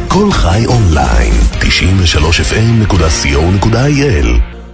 כל חי אונליין, 93fm.co.il.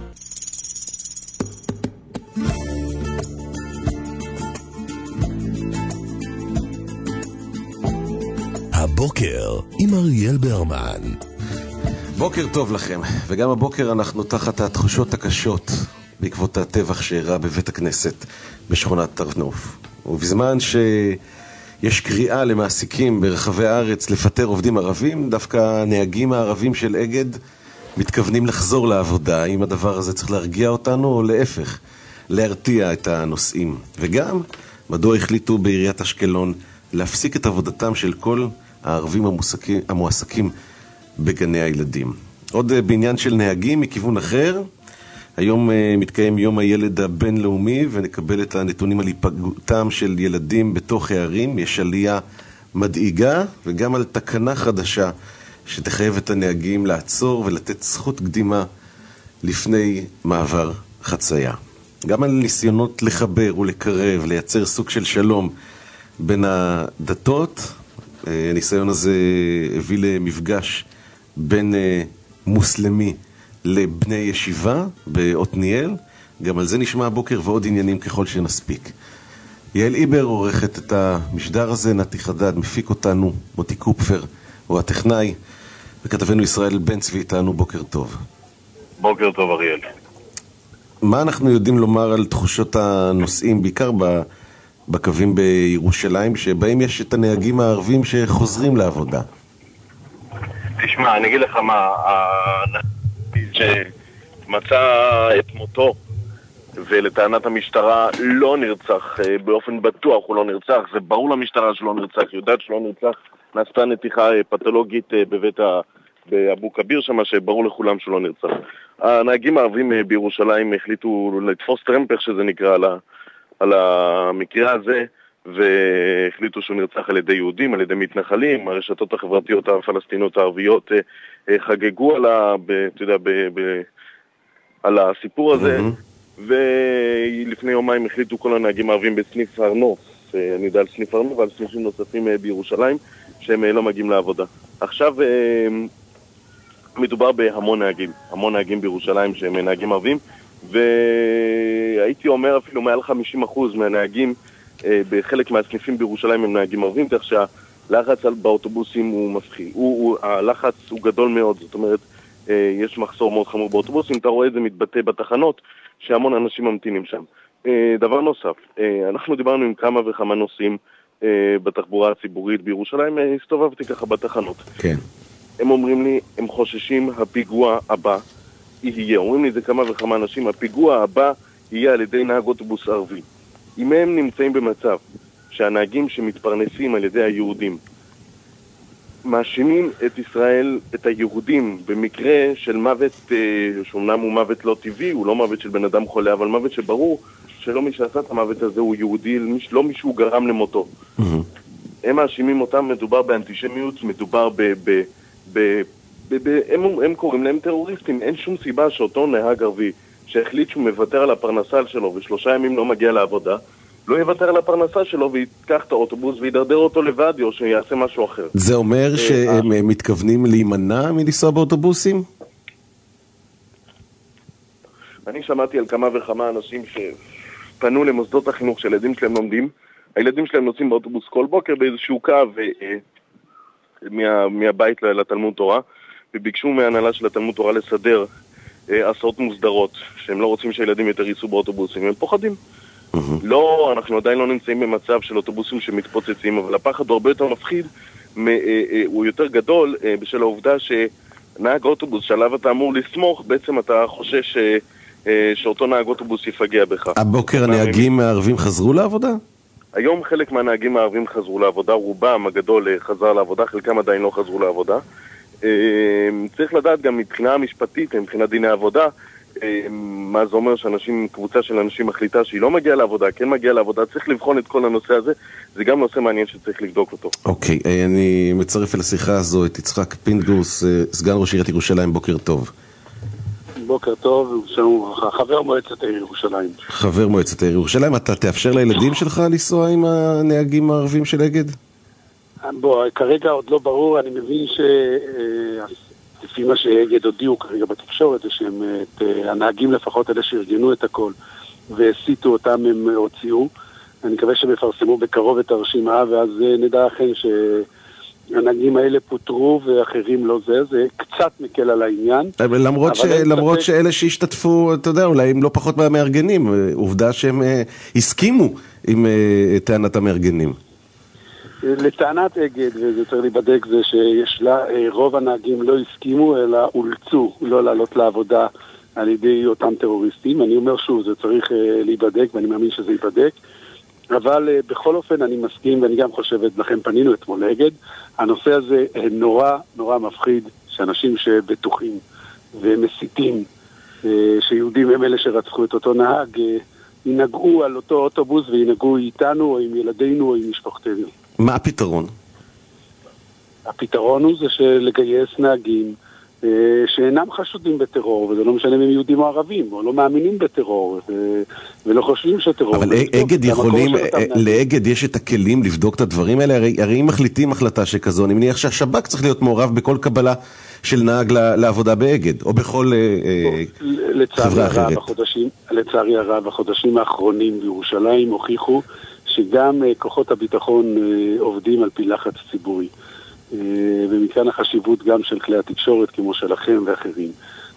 הבוקר עם אריאל ברמן. בוקר טוב לכם, וגם הבוקר אנחנו תחת התחושות הקשות בעקבות הטבח שאירע בבית הכנסת בשכונת הר נוף. ובזמן שיש קריאה למעסיקים ברחבי הארץ לפטר עובדים ערבים, דווקא הנהגים הערבים של אגד מתכוונים לחזור לעבודה. אם הדבר הזה צריך להרגיע אותנו או להפך, להרתיע את הנוסעים. וגם מדוע החליטו בעיריית אשקלון להפסיק את עבודתם של כל הערבים המועסקים בגני הילדים. עוד בעניין של נהגים מכיוון אחר, היום מתקיים יום הילד הבינלאומי ונקבל את הנתונים על היפגעותם של ילדים בתוך הערים. יש עלייה מדאיגה וגם על תקנה חדשה שתחייב את הנהגים לעצור ולתת זכות קדימה לפני מעבר חצייה. גם על ניסיונות לחבר ולקרב, לייצר סוג של שלום בין הדתות. הניסיון הזה הביא למפגש בין מוסלמי לבני ישיבה בעתניאל. גם על זה נשמע הבוקר ועוד עניינים ככל שנספיק. יעל איבר עורכת את המשדר הזה, נתי חדד מפיק אותנו, מוטי קופפר הוא הטכנאי, וכתבנו ישראל בן צבי איתנו. בוקר טוב. בוקר טוב אריאל. מה אנחנו יודעים לומר על תחושות הנוסעים, בעיקר בקווים בירושלים, שבהם יש את הנהגים הערבים שחוזרים לעבודה? תשמע, אני אגיד לך מה, שמצא את מותו ולטענת המשטרה לא נרצח, באופן בטוח הוא לא נרצח, זה ברור למשטרה שלא נרצח, יודעת שלא נרצח, נעשתה נתיחה פתולוגית באבו כביר שם, שברור לכולם שלא נרצח. הנהגים הערבים בירושלים החליטו לתפוס טרמפר שזה נקרא על המקרה הזה, והחליטו שהוא נרצח על ידי יהודים, על ידי מתנחלים. הרשתות החברתיות הפלסטיניות הערביות חגגו על הסיפור הזה, ולפני יומיים החליטו כל הנהגים הערבים בסניף הר נוף, אני יודע על סניף הר נוף ועל סניפים נוספים בירושלים, שהם לא מגיעים לעבודה. עכשיו מדובר בהמון נהגים בירושלים שהם נהגים ערבים, והייתי אומר אפילו מעל 50% מהנהגים בחלק מהסניפים בירושלים הם נהגים ערבים, כך שהלחץ באוטובוסים הוא מפחיד. הלחץ הוא גדול מאוד, זאת אומרת, יש מחסור מאוד חמור באוטובוסים, אתה רואה את זה מתבטא בתחנות, שהמון אנשים ממתינים שם. דבר נוסף, אנחנו דיברנו עם כמה וכמה נוסעים בתחבורה הציבורית בירושלים, הסתובבתי ככה בתחנות. כן. הם אומרים לי, הם חוששים הפיגוע הבא יהיה, אומרים לי זה כמה וכמה אנשים, הפיגוע הבא יהיה על ידי נהג אוטובוס ערבי. אם הם נמצאים במצב שהנהגים שמתפרנסים על ידי היהודים מאשימים את ישראל, את היהודים, במקרה של מוות, שאומנם הוא מוות לא טבעי, הוא לא מוות של בן אדם חולה, אבל מוות שברור שלא מי שעשה את המוות הזה הוא יהודי, לא מישהו גרם למותו. הם מאשימים אותם, מדובר באנטישמיות, מדובר הם קוראים להם טרוריסטים. אין שום סיבה שאותו נהג ערבי שהחליט שהוא מוותר על הפרנסה שלו ו3 ימים לא מגיע לעבודה, לא יוותר על הפרנסה שלו ויקח את האוטובוס וידרדר אותו לבד או שיעשה משהו אחר. זה אומר שהם מתכוונים להימנע מלנסוע באוטובוסים? אני שמעתי על כמה וכמה אנשים שפנו למוסדות החינוך שהילדים שלהם לומדים. הילדים שלהם נוסעים באוטובוס כל בוקר באיזשהו קו מהבית לתלמוד תורה, וביקשו מהנהלה של התלמוד תורה לסדר הסעות מוסדרות, שהם לא רוצים שהילדים יותר ייסעו באוטובוסים, הם פוחדים. לא, אנחנו עדיין לא נמצאים במצב של אוטובוסים שמתפוצצים, אבל הפחד הוא הרבה יותר מפחיד, הוא יותר גדול בשל העובדה שנהג אוטובוס שעליו אתה אמור לסמוך, בעצם אתה חושש שאותו נהג אוטובוס יפגע בך. הבוקר הנהגים הערבים חזרו לעבודה? היום חלק מהנהגים הערבים חזרו לעבודה, רובם הגדול חזר לעבודה, חלקם עדיין לא חזרו לעבודה. צריך לדעת גם מבחינה המשפטית, מבחינת דיני עבודה, מה זה אומר קבוצה של אנשים מחליטה שהיא לא מגיעה לעבודה, כן מגיעה לעבודה, צריך לבחון את כל הנושא הזה, זה גם נושא מעניין שצריך לבדוק אותו. אוקיי, אני מצרף אל השיחה הזו את יצחק פינדרוס, סגן ראש עיריית ירושלים, בוקר טוב. בוקר טוב, חבר מועצת העיר ירושלים. חבר מועצת העיר ירושלים, אתה תאפשר לילדים שלך לנסוע עם הנהגים הערבים של אגד? כרגע עוד לא ברור, אני מבין לפי מה שאגד הודיעו כרגע בתקשורת, זה שהם, הנהגים לפחות אלה שארגנו את הכל והסיטו אותם הם הוציאו. אני מקווה שהם יפרסמו בקרוב את הרשימה, ואז נדע אכן שהנהגים האלה פוטרו ואחרים לא זה קצת מקל על העניין. למרות שאלה שהשתתפו, אתה יודע, אולי הם לא פחות מהמארגנים, עובדה שהם הסכימו עם טענת המארגנים. לטענת אגד, וזה צריך להיבדק, זה שיש לה, רוב הנהגים לא הסכימו, אלא אולצו לא לעלות לעבודה על ידי אותם טרוריסטים. אני אומר שוב, זה צריך להיבדק, ואני מאמין שזה ייבדק. אבל בכל אופן אני מסכים, ואני גם חושבת, לכם פנינו אתמול לאגד, הנושא הזה נורא נורא מפחיד, שאנשים שבטוחים ומסיתים, שיהודים הם אלה שרצחו את אותו נהג, ינהגו על אותו אוטובוס וינהגו איתנו או עם ילדינו או עם משפחתנו. מה הפתרון? הפתרון הוא זה לגייס נהגים שאינם חשודים בטרור, וזה לא משנה אם הם יהודים או ערבים, או לא מאמינים בטרור, ולא חושבים שטרור. אבל אגד יכולים, לאגד יש את הכלים לבדוק את הדברים האלה, הרי אם מחליטים החלטה שכזו, אני מניח שהשב"כ צריך להיות מעורב בכל קבלה של נהג לעבודה באגד, או בכל חברה אחרת. לצערי הרב, החודשים האחרונים בירושלים הוכיחו שגם כוחות הביטחון עובדים על פי לחץ ציבורי. ומכאן החשיבות גם של כלי התקשורת כמו שלכם ואחרים.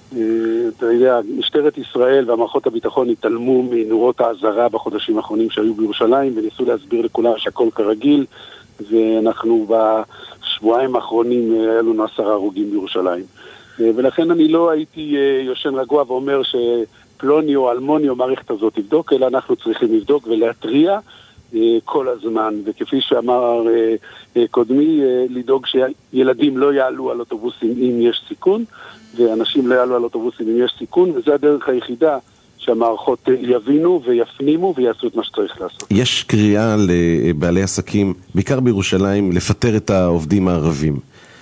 אתה יודע, משטרת ישראל והמערכות הביטחון התעלמו מנורות האזהרה בחודשים האחרונים שהיו בירושלים וניסו להסביר לכולם שהכל כרגיל, ואנחנו בשבועיים האחרונים היה לנו 10 הרוגים בירושלים. ולכן אני לא הייתי יושן רגוע ואומר שפלוני או אלמוני או מערכת הזאת תבדוק, אלא אנחנו צריכים לבדוק ולהטריע כל הזמן, וכפי שאמר קודמי, לדאוג שילדים לא יעלו על אוטובוסים אם יש סיכון, ואנשים לא יעלו על אוטובוסים אם יש סיכון, וזה הדרך היחידה שהמערכות יבינו ויפנימו ויעשו את מה שצריך לעשות. יש קריאה לבעלי עסקים, בעיקר בירושלים, לפטר את העובדים הערבים.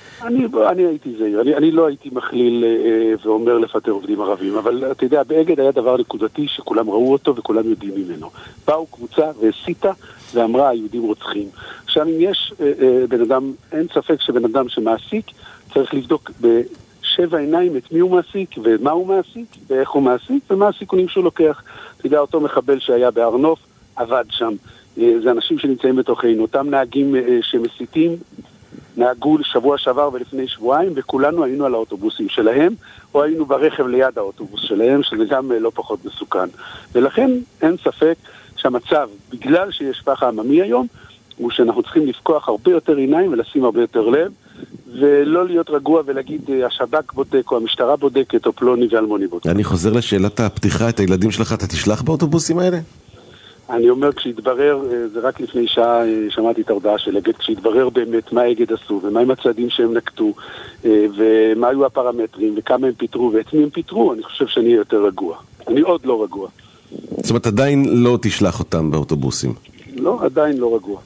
אני הייתי זהיר, אני לא הייתי מכליל ואומר לפטר עובדים ערבים, אבל אתה יודע, באגד היה דבר נקודתי שכולם ראו אותו וכולם יודעים ממנו. באו קבוצה והסיתה ואמרה היהודים רוצחים. עכשיו אם יש בן אדם, אין ספק שבן אדם שמעסיק צריך לבדוק בשבע עיניים את מי הוא מעסיק ומה הוא מעסיק ואיך הוא מעסיק ומה הסיכונים שהוא לוקח. אתה יודע, אותו מחבל שהיה בארנוף עבד שם, זה אנשים שנמצאים בתוכנו, אותם נהגים שמסיתים נהגו שבוע שעבר ולפני שבועיים, וכולנו היינו על האוטובוסים שלהם, או היינו ברכב ליד האוטובוס שלהם, שזה גם לא פחות מסוכן. ולכן אין ספק שהמצב, בגלל שיש פחד עממי היום, הוא שאנחנו צריכים לפקוח הרבה יותר עיניים ולשים הרבה יותר לב, ולא להיות רגוע ולהגיד השב"כ בודק או המשטרה בודקת או פלוני ואלמוני בודק. אני חוזר לשאלת הפתיחה, את הילדים שלך אתה תשלח באוטובוסים האלה? אני אומר, כשהתברר, זה רק לפני שעה שמעתי את ההודעה של אגד, כשהתברר באמת מה אגד עשו, ומה עם הצעדים שהם נקטו, ומה היו הפרמטרים, וכמה הם פיתרו, ואת מי הם פיתרו, אני חושב שאני יותר רגוע. אני עוד לא רגוע. זאת אומרת, עדיין לא תשלח אותם באוטובוסים? לא, עדיין לא רגוע.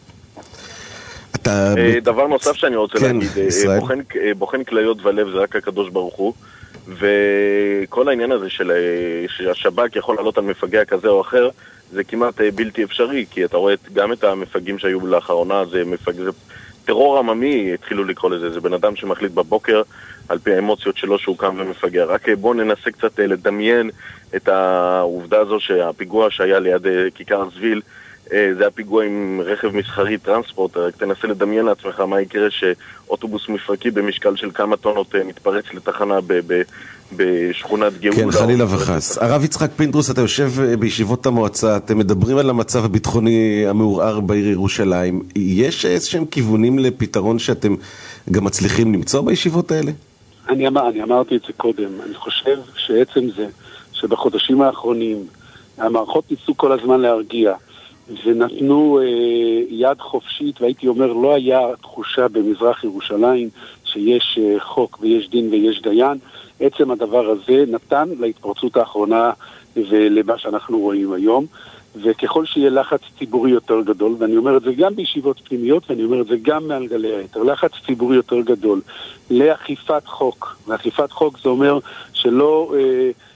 דבר נוסף שאני רוצה להגיד, בוחן כליות ולב זה רק הקדוש ברוך הוא, וכל העניין הזה שהשב"כ יכול לעלות על מפגע כזה או אחר, זה כמעט בלתי אפשרי, כי אתה רואה גם את המפגעים שהיו לאחרונה, זה טרור עממי, התחילו לקרוא לזה, זה בן אדם שמחליט בבוקר על פי האמוציות שלו שהוא קם ומפגע. רק בואו ננסה קצת לדמיין את העובדה הזו שהפיגוע שהיה ליד כיכר זביל, זה הפיגוע עם רכב מסחרי טרנספורט, רק תנסה לדמיין לעצמך מה יקרה שאוטובוס מפרקי במשקל של כמה טונות מתפרץ לתחנה בשכונת גאולה. כן, חלילה וחס. הרב יצחק פינדרוס, אתה יושב בישיבות המועצה, אתם מדברים על המצב הביטחוני המעורער בעיר ירושלים. יש איזשהם כיוונים לפתרון שאתם גם מצליחים למצוא בישיבות האלה? אני אמרתי את זה קודם. אני חושב שעצם זה שבחודשים האחרונים המערכות ניסו כל הזמן להרגיע ונתנו יד חופשית, והייתי אומר, לא היה תחושה במזרח ירושלים שיש חוק ויש דין ויש דיין. עצם הדבר הזה נתן להתפרצות האחרונה ולמה שאנחנו רואים היום, וככל שיהיה לחץ ציבורי יותר גדול, ואני אומר את זה גם בישיבות פנימיות, ואני אומר את זה גם מעל גלי היתר, לחץ ציבורי יותר גדול לאכיפת חוק, ואכיפת חוק זה אומר שלא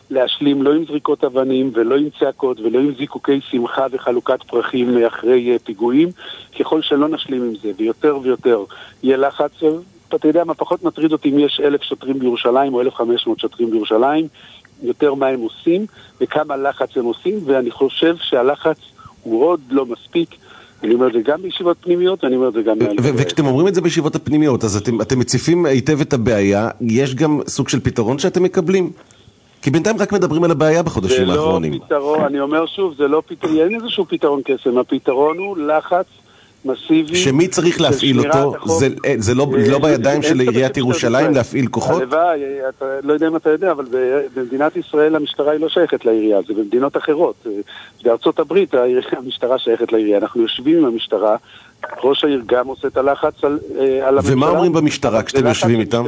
להשלים לא עם זריקות אבנים ולא עם צעקות ולא עם זיקוקי שמחה וחלוקת פרחים אחרי פיגועים, ככל שלא נשלים עם זה ויותר ויותר יהיה לחץ. אתה יודע מה, פחות מטריד אותי אם יש 1,000 שוטרים בירושלים או 1,500 שוטרים בירושלים, יותר מה הם עושים וכמה לחץ הם עושים, ואני חושב שהלחץ הוא עוד לא מספיק. אני אומר את זה גם בישיבות פנימיות, אני אומר את זה גם... וכשאתם אומרים את זה בישיבות הפנימיות, אז אתם מציפים היטב את הבעיה, יש גם סוג של פתרון שאתם מקבלים? כי בינתיים רק מדברים על הבעיה בחודשים האחרונים. זה לא פתרון, אני אומר שוב, זה לא פתרון, אין איזשהו פתרון קסם, הפתרון הוא לחץ מסיבי. שמי צריך להפעיל אותו? זה לא בידיים של עיריית ירושלים להפעיל כוחות? הלוואי, לא יודע אם אתה יודע, אבל במדינת ישראל המשטרה היא לא שייכת לעירייה, זה במדינות אחרות. בארצות הברית המשטרה שייכת לעירייה. אנחנו יושבים עם המשטרה, ראש העיר גם עושה את הלחץ על הממשלה. ומה אומרים במשטרה כשאתם יושבים איתם?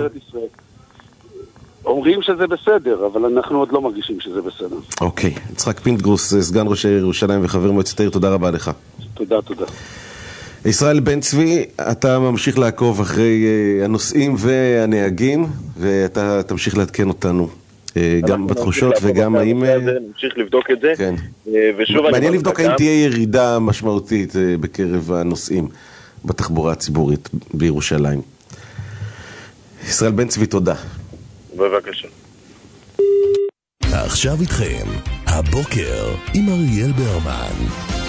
אומרים שזה בסדר, אבל אנחנו עוד לא מרגישים שזה בסדר. אוקיי. יצחק פינדרוס, סגן ראש העיר ירושלים וחבר מועצת העיר, תודה רבה לך. תודה. ישראל בן צבי, אתה ממשיך לעקוב אחרי הנושאים והנהגים, ואתה תמשיך לעדכן אותנו גם בתחושות וגם האם... נמשיך לבדוק את זה. כן. מעניין לבדוק האם תהיה ירידה משמעותית בקרב הנושאים בתחבורה הציבורית בירושלים. ישראל בן צבי, תודה. בבקשה. עכשיו איתכם, הבוקר עם אריאל ברמן.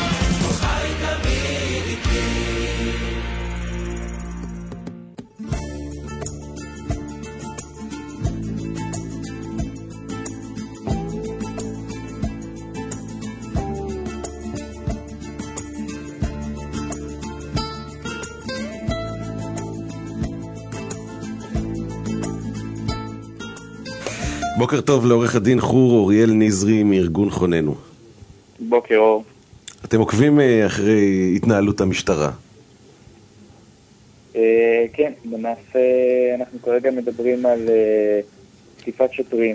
בוקר טוב לעורך הדין חור אוריאל נזרי מארגון חוננו. בוקר אור. אתם עוקבים אחרי התנהלות המשטרה? כן, למעשה אנחנו כרגע מדברים על תקיפת שוטרים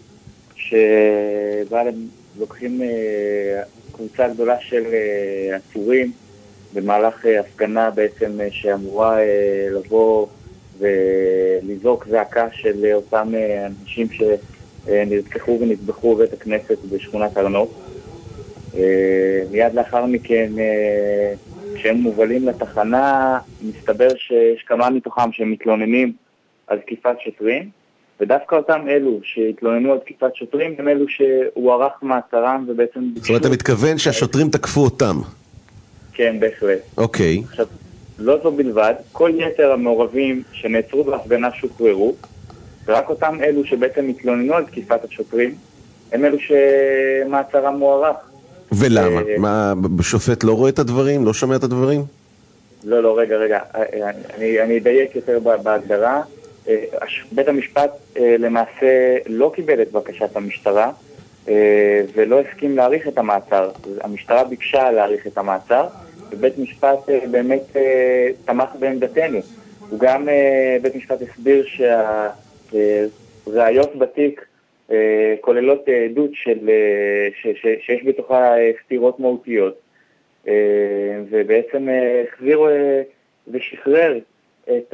שבה לוקחים קבוצה גדולה של עצורים במהלך הפגנה בעצם שאמורה לבוא ולזעוק זעקה של אותם אנשים שנרצחו ונטבחו בבית הכנסת בשכונת הר נוף. מיד לאחר מכן, כשהם מובלים לתחנה, מסתבר שיש כמה מתוכם שהם מתלוננים על תקיפת שוטרים, ודווקא אותם אלו שהתלוננו על תקיפת שוטרים הם אלו שהוארך מעצרם ובעצם... זאת אומרת, אתה מתכוון שהשוטרים תקפו אותם? כן, בהחלט. אוקיי. עכשיו, לא זו בלבד, כל יתר המעורבים שנעצרו בהפגנה שוחררו, ורק אותם אלו שבעצם התלוננו על תקיפת השוטרים, הם אלו שמעצרם מוארך. ולמה? מה, בשופט לא רואה את הדברים? לא שומע את הדברים? לא, רגע. אני אדייק יותר בהגדרה. בית המשפט למעשה לא קיבל את בקשת המשטרה, ולא הסכים להאריך את המעצר. המשטרה ביקשה להאריך את המעצר, ובית משפט באמת תמך בעמדתנו. הוא גם, בית משפט הסביר שהראיות בתיק כוללות עדות שיש בתוכה סתירות מהותיות, ובעצם החזירו ושחרר את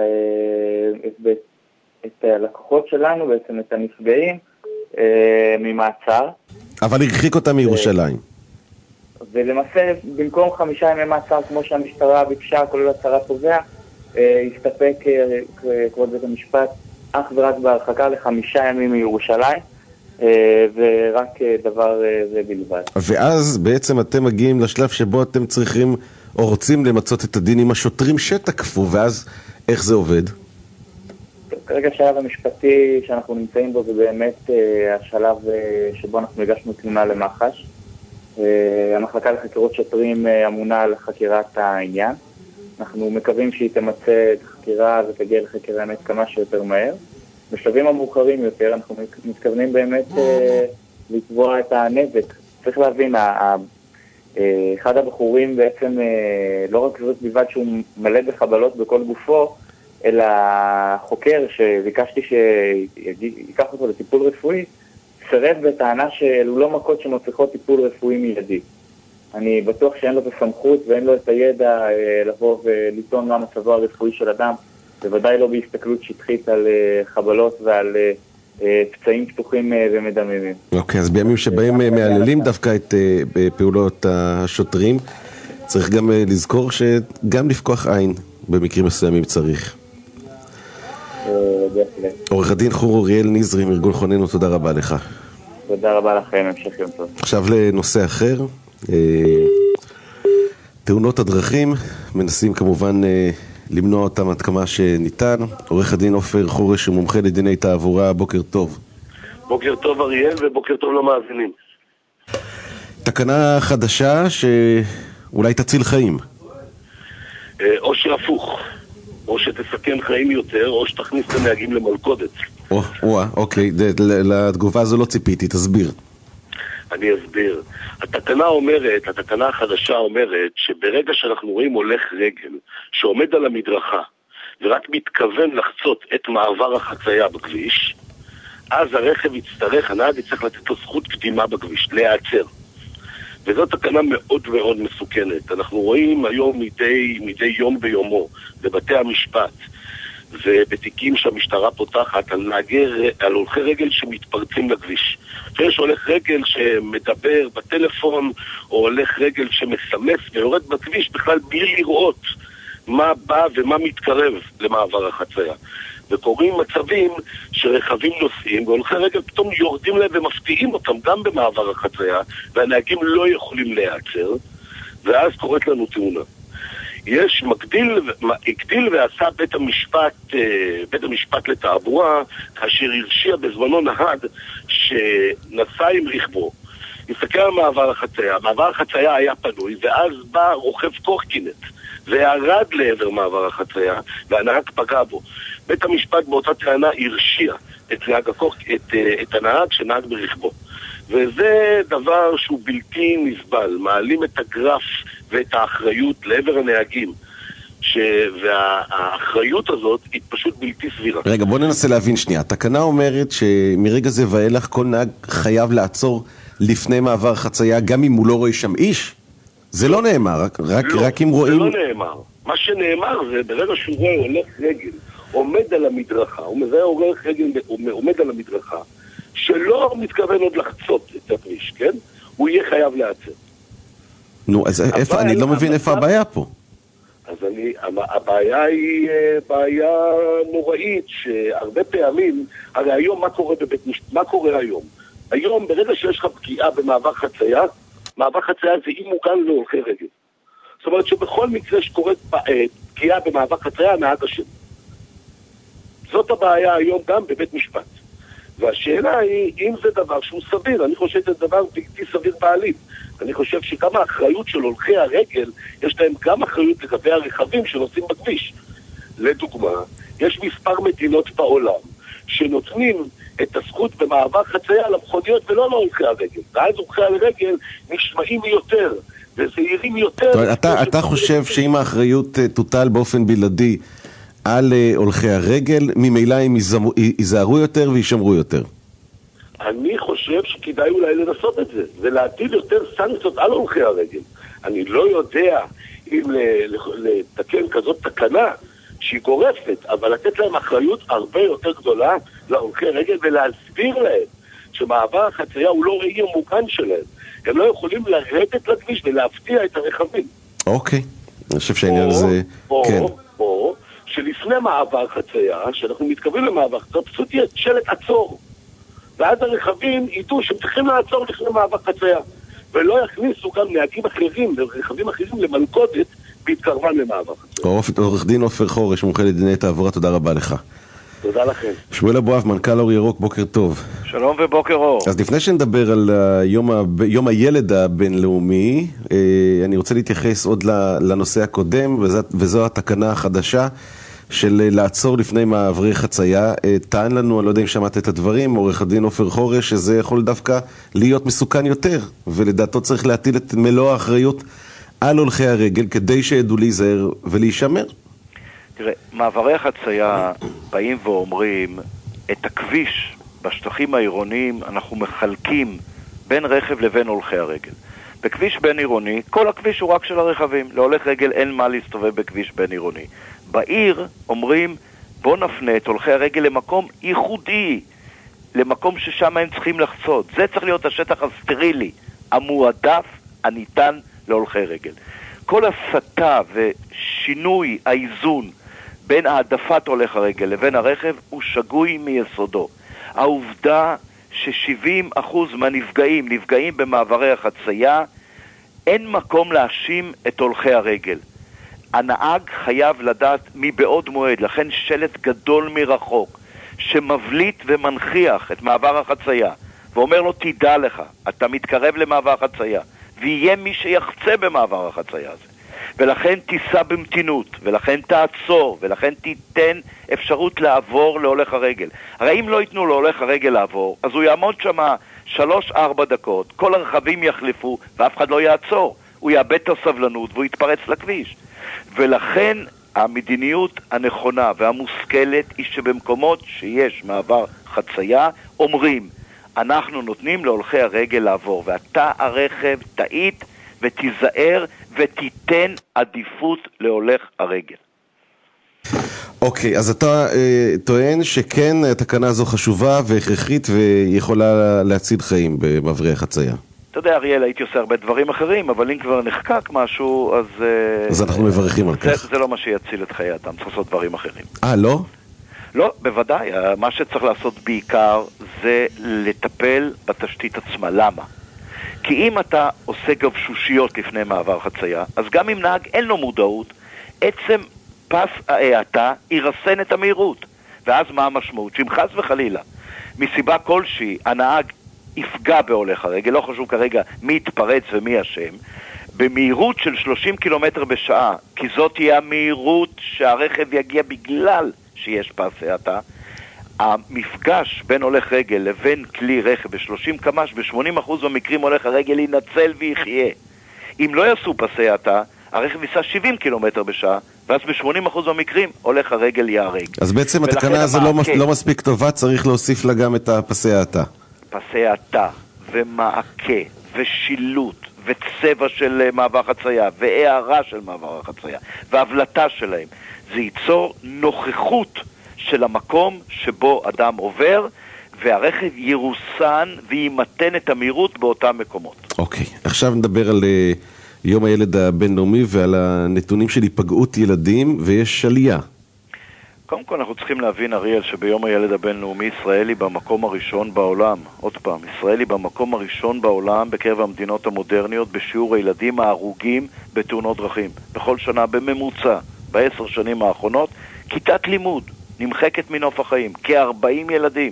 הלקוחות שלנו, בעצם את הנפגעים, ממעצר. אבל הרחיק אותם מירושלים. ולמעשה, במקום 5 ימי מעצר, כמו שהמשטרה ביקשה, כולל הצהרת תובע, הסתפק כבוד בית המשפט אך ורק בהרחקה ל5 ימים מירושלים, ורק דבר זה בלבד. ואז בעצם אתם מגיעים לשלב שבו אתם צריכים או רוצים למצות את הדין עם השוטרים שתקפו, ואז איך זה עובד? כרגע השלב המשפטי שאנחנו נמצאים בו זה באמת השלב שבו אנחנו הגשנו תלונה למח"ש. המחלקה לחקירות שוטרים אמונה על חקירת העניין. אנחנו מקווים שהיא תמצא את החקירה ותגיע לחקר האמת כמה שיותר מהר. בשלבים המאוחרים יותר אנחנו מתכוונים באמת לתבוע את הנזק. צריך להבין, אחד הבחורים בעצם לא רק זאת בלבד שהוא מלא בחבלות בכל גופו, אלא חוקר שביקשתי שיקח אותו לטיפול רפואי, סרב בטענה שאלו לא מכות שמצריכות טיפול רפואי מיידי. אני בטוח שאין לו את הסמכות ואין לו את הידע לבוא ולטעון מה מצבו הרפואי של אדם, בוודאי לא בהסתכלות שטחית על חבלות ועל פצעים פתוחים ומדממים. אוקיי, אז בימים שבהם מעללים דווקא את פעולות השוטרים, צריך גם לזכור שגם לפקוח עין במקרים מסוימים צריך. עורך הדין חור אוריאל נזרי מארגון חוננו, תודה רבה לך. תודה רבה לכם, המשך יום טוב. עכשיו לנושא אחר, תאונות הדרכים, מנסים כמובן למנוע אותם עד כמה שניתן. עורך הדין עופר חורש מומחה לדיני תעבורה, בוקר טוב. בוקר טוב אריאל ובוקר טוב למאזינים. תקנה חדשה שאולי תציל חיים. או שהפוך, או שתסכן חיים יותר, או שתכניס את הנהגים למלכודת. אוקיי, לתגובה הזו לא ציפיתי, תסביר. אני אסביר. התקנה החדשה אומרת שברגע שאנחנו רואים הולך רגל שעומד על המדרכה ורק מתכוון לחצות את מעבר החצייה בכביש, אז הנהג יצטרך לתת לו זכות קדימה בכביש, להיעצר. וזו תקנה מאוד מאוד מסוכנת. אנחנו רואים היום מדי יום ביומו בבתי המשפט ובתיקים שהמשטרה פותחת על הולכי רגל שמתפרצים לכביש. ויש הולך רגל שמדבר בטלפון או הולך רגל שמסמס ויורד בכביש בכלל בלי לראות מה בא ומה מתקרב למעבר החצייה. וקוראים מצבים שרכבים נוסעים והולכי רגל פתאום יורדים להם ומפתיעים אותם גם במעבר החצייה, והנהגים לא יכולים להיעצר, ואז קורית לנו תאונה. הגדיל ועשה בית המשפט לתעבורה כאשר הרשיע בזמנו נהג שנסע עם רכבו, הסתכל על מעבר החצייה, מעבר החצייה היה פנוי, ואז בא רוכב קורקינט וירד לעבר מעבר החצייה והנהג פגע בו. בית המשפט באותה טענה הרשיע את הנהג שנהג ברכבו, וזה דבר שהוא בלתי נסבל. מעלים את הגרף ואת האחריות לעבר הנהגים, והאחריות הזאת היא פשוט בלתי סבירה. רגע, בוא ננסה להבין שנייה. התקנה אומרת שמרגע זה ואילך כל נהג חייב לעצור לפני מעבר חצייה גם אם הוא לא רואה שם איש? זה לא נאמר, רק אם רואים... זה לא נאמר. מה שנאמר זה ברגע שהוא רואה הולך רגל עומד על המדרכה, הוא מזהה הולך רגל עומד על המדרכה שלא מתכוון עוד לחצות את הכביש, כן? הוא יהיה חייב להיעצר. נו, אז איפה, אני לא מבין איפה הבעיה פה. אז הבעיה היא בעיה נוראית, שהרבה פעמים, הרי היום מה קורה בבית משפט? מה קורה היום? היום ברגע שיש לך פגיעה במעבר חצייה, מעבר חצייה זה אי מוגן להולכי רגל. זאת אומרת שבכל מקרה שקורית פגיעה במעבר חצייה, הנהג אשם. זאת הבעיה היום גם בבית משפט. והשאלה היא, אם זה דבר שהוא סביר, אני חושב שזה דבר בלתי סביר בעליל. אני חושב שגם האחריות של הולכי הרגל, יש להם גם אחריות לגבי הרכבים שנוסעים בכביש. לדוגמה, יש מספר מדינות בעולם שנותנים את הזכות במעבר חצייה למכוניות ולא להולכי הרגל. ואז הולכי הרגל נשמעים יותר וזהירים יותר. אתה חושב שאם האחריות תוטל באופן בלעדי על הולכי הרגל, ממילא הם ייזהרו יותר וישמרו יותר? אני חושב שכדאי אולי לנסות את זה, ולהטיל יותר סנקציות על הולכי הרגל. אני לא יודע אם לתקן כזאת תקנה שהיא גורפת, אבל לתת להם אחריות הרבה יותר גדולה להולכי רגל ולהסביר להם שמעבר החצייה הוא לא ראי המוגן שלהם. הם לא יכולים לרדת לכביש ולהפתיע את הרכבים. אוקיי, אני חושב שהעניין הזה... כן. או שלפני מעבר חצייה, שאנחנו מתכוונים למעבר חצייה, פשוט יהיה שלט עצור. ואז הרכבים ידעו שהם צריכים לעצור לפני מעבר חצייה. ולא יכניסו גם נהגים אחרים ורכבים אחרים למלכודת בהתקרבן למעבר חצייה. עורך דין עופר חורש, מומחה לדיני תעבורה, תודה רבה לך. תודה לכם. שמואל אבואב, מנכ"ל אור ירוק, בוקר טוב. שלום ובוקר אור. אז לפני שנדבר על יום הילד הבינלאומי, אני רוצה להתייחס עוד לנושא הקודם, וזו התקנה החדשה של לעצור לפני מעברי חצייה. טען לנו, אני לא יודע אם שמעת את הדברים, עורך הדין עופר חורש, שזה יכול דווקא להיות מסוכן יותר, ולדעתו צריך להטיל את מלוא האחריות על הולכי הרגל, כדי שידעו להיזהר ולהישמר. תראה, מעברי החצייה באים ואומרים, את הכביש בשטחים העירוניים אנחנו מחלקים בין רכב לבין הולכי הרגל. בכביש בין עירוני, כל הכביש הוא רק של הרכבים. להולך רגל אין מה להסתובב בכביש בין עירוני. בעיר אומרים, בוא נפנה את הולכי הרגל למקום ייחודי, למקום ששם הם צריכים לחצות. זה צריך להיות השטח הסטרילי, המועדף, הניתן להולכי רגל. כל הסתה ושינוי האיזון בין העדפת הולך הרגל לבין הרכב הוא שגוי מיסודו. העובדה ש70% מהנפגעים נפגעים במעברי החצייה, אין מקום להאשים את הולכי הרגל. הנהג חייב לדעת מבעוד מועד, לכן שלט גדול מרחוק שמבליט ומנחיח את מעבר החצייה ואומר לו תדע לך, אתה מתקרב למעבר החצייה ויהיה מי שיחצה במעבר החצייה הזה, ולכן תיסע במתינות, ולכן תעצור, ולכן תיתן אפשרות לעבור להולך הרגל. הרי אם לא ייתנו להולך הרגל לעבור, אז הוא יעמוד שמה 3-4 דקות, כל הרכבים יחלפו ואף אחד לא יעצור, הוא יאבד את הסבלנות והוא יתפרץ לכביש. ולכן המדיניות הנכונה והמושכלת היא שבמקומות שיש מעבר חצייה אומרים אנחנו נותנים להולכי הרגל לעבור, ואתה הרכב תעית ותיזהר ותיתן עדיפות להולך הרגל. אוקיי, אז אתה טוען שכן התקנה הזו חשובה והכרחית ויכולה להציל חיים במעברי החצייה. אתה יודע, אריאל, הייתי עושה הרבה דברים אחרים, אבל אם כבר נחקק משהו, אז אנחנו מברכים על כך. זה לא מה שיציל את חיי אדם, צריך לעשות דברים אחרים. לא? לא, בוודאי. מה שצריך לעשות בעיקר זה לטפל בתשתית עצמה. למה? כי אם אתה עושה גבשושיות לפני מעבר חצייה, אז גם אם נהג אין לו מודעות, עצם פס ההאטה ירסן את המהירות. ואז מה המשמעות? שאם חס וחלילה, מסיבה כלשהי, הנהג יפגע בהולך הרגל, לא חשוב כרגע מי יתפרץ ומי אשם, במהירות של 30 קילומטר בשעה, כי זאת תהיה המהירות שהרכב יגיע בגלל שיש פס האטה, המפגש בין הולך רגל לבין כלי רכב ב-30 קמ"ש, ב-80% במקרים הולך הרגל ינצל ויחיה. אם לא יעשו פסי האטה, הרכב ייסע 70 קילומטר בשעה, ואז ב-80% במקרים הולך הרגל יהרג. אז בעצם התקנה הזו לא מספיק טובה, צריך להוסיף לה גם את הפסי האטה. פסי האטה ומעקה ושילוט וצבע של מעבר חצייה והערה של מעבר החצייה והבלטה שלהם, זה ייצור נוכחות של המקום שבו אדם עובר, והרכב ירוסן וימתן את המהירות באותם מקומות. אוקיי, עכשיו נדבר על יום הילד הבינלאומי ועל הנתונים של היפגעות ילדים, ויש עלייה. קודם כל אנחנו צריכים להבין, אריאל, שביום הילד הבינלאומי ישראל היא במקום הראשון בעולם. עוד פעם, ישראל היא במקום הראשון בעולם בקרב המדינות המודרניות בשיעור הילדים ההרוגים בתאונות דרכים. בכל שנה בממוצע, ב10 שנים האחרונות, כיתת לימוד נמחקת מנוף החיים, כ-40 ילדים.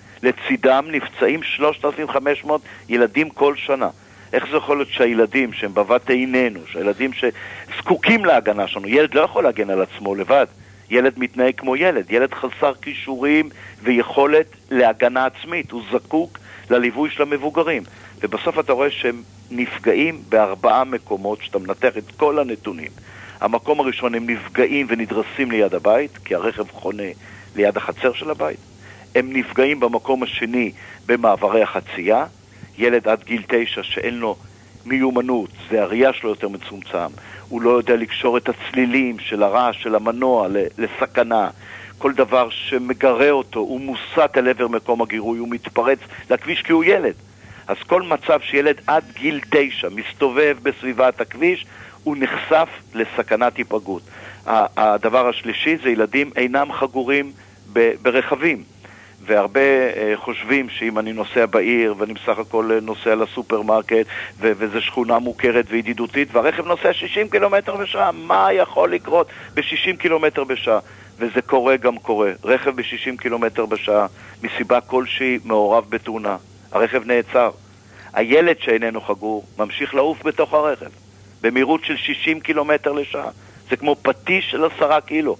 לצידם נפצעים 3,500 ילדים כל שנה. איך זה יכול להיות שהילדים שהם בבת עינינו, שהילדים שזקוקים להגנה שלנו, ילד לא יכול להגן על עצמו לבד. ילד מתנהג כמו ילד, ילד חסר כישורים ויכולת להגנה עצמית, הוא זקוק לליווי של המבוגרים. ובסוף אתה רואה שהם נפגעים ב4 מקומות, שאתה מנתח את כל הנתונים. המקום הראשון הם נפגעים ונדרסים ליד הבית, כי הרכב חונה ליד החצר של הבית. הם נפגעים במקום השני במעברי החצייה, ילד עד גיל 9 שאין לו מיומנות, זה הראייה שלו יותר מצומצם, הוא לא יודע לקשור את הצלילים של הרעש, של המנוע לסכנה, כל דבר שמגרה אותו, הוא מוסט אל עבר מקום הגירוי, הוא מתפרץ לכביש כי הוא ילד. אז כל מצב שילד עד גיל 9 מסתובב בסביבת הכביש, הוא נחשף לסכנת היפגעות. הדבר השלישי זה ילדים אינם חגורים ברכבים. והרבה חושבים שאם אני נוסע בעיר ואני בסך הכל נוסע לסופרמרקט וזו שכונה מוכרת וידידותית והרכב נוסע 60 קילומטר בשעה, מה יכול לקרות ב-60 קילומטר בשעה? וזה קורה גם קורה. רכב ב-60 קילומטר בשעה מסיבה כלשהי מעורב בתאונה. הרכב נעצר. הילד שאיננו חגור ממשיך לעוף בתוך הרכב במהירות של 60 קילומטר לשעה. זה כמו פטיש של 10 קילו.